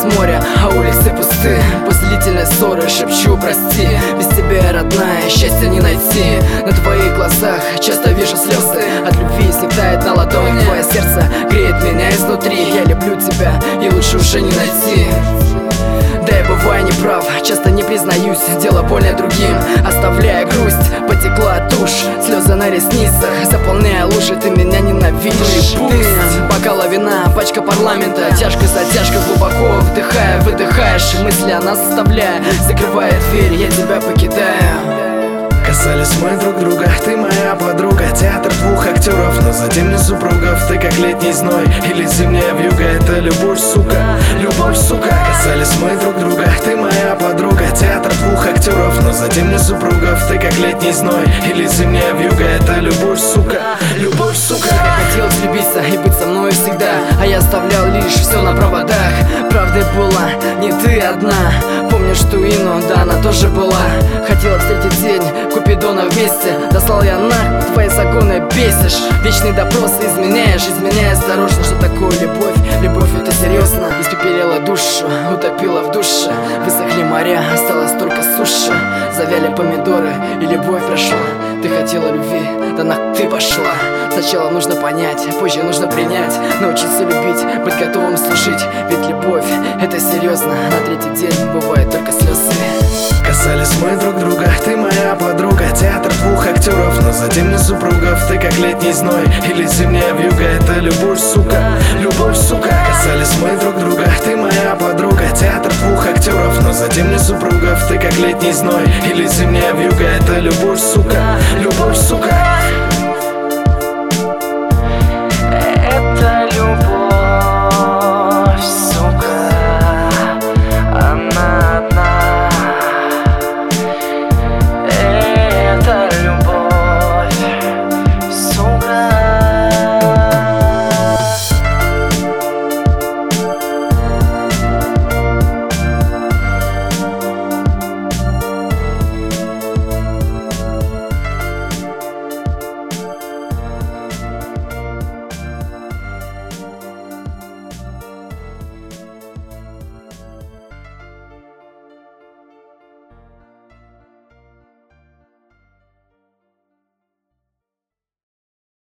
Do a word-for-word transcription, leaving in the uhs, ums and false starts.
моря, а улицы пусты. После длительной ссоры шепчу прости. Без тебя, родная, счастья не найти. На твоих глазах часто вижу слезы. От любви слетает на ладонь. Твое сердце греет меня изнутри. Я люблю тебя, и лучше уже не найти. Да, я бываю неправ, часто не признаюсь. Дело больно другим, оставляя грусть. Потекла тушь, слезы на ресницах, заполняя лужи, ты меня ненавидишь. Ну и пусть. Бокала вина, пачка парламента, тяжко за тяжко, глубоко вдыхая, выдыхаешь. Мысли о нас оставляя, закрывая дверь, я тебя покидаю. Касались мы друг друга, ты моя подруга. Театр двух актеров, но затем не супругов. Ты как летний зной или зимняя вьюга. Это любовь, сука, любовь, сука. Касались мы друг друга, ты моя подруга. Театр двух актеров, но затем не супругов. Ты как летний зной или зимняя вьюга. Это любовь, сука, любовь, сука. Я хотел влюбиться и быть со мной всегда, а я оставлял лишь все на проводах. Правдой была не ты одна. Помнишь ту Ину, да, она тоже была. Хотела встретить день Купидона вместе. Дослал я на твои законы, бесишь. Вечный допрос, изменяешь, изменяя осторожно. Что такое любовь? Любовь это серьезно. Испепелила душу, утопила в душе. Высохли моря, осталось только суша. Завяли помидоры и любовь прошла. Ты хотела любви, да на ты пошла. Сначала нужно понять, позже нужно принять. Научиться любить, быть готовым служить. Ведь любовь это серьезно. На третий день бывают только слезы. Касались мы друг друга, ты моя подруга. Театр двух актеров, но затем не супругов. Ты как летний зной или зимняя вьюга. Это любовь, сука, любовь, сука. Касались мы друг друга, ты моя подруга. Театр двух актеров, но затем не супругов. Ты как летний зной или зимняя вьюга. Это любовь, сука, любовь, сука.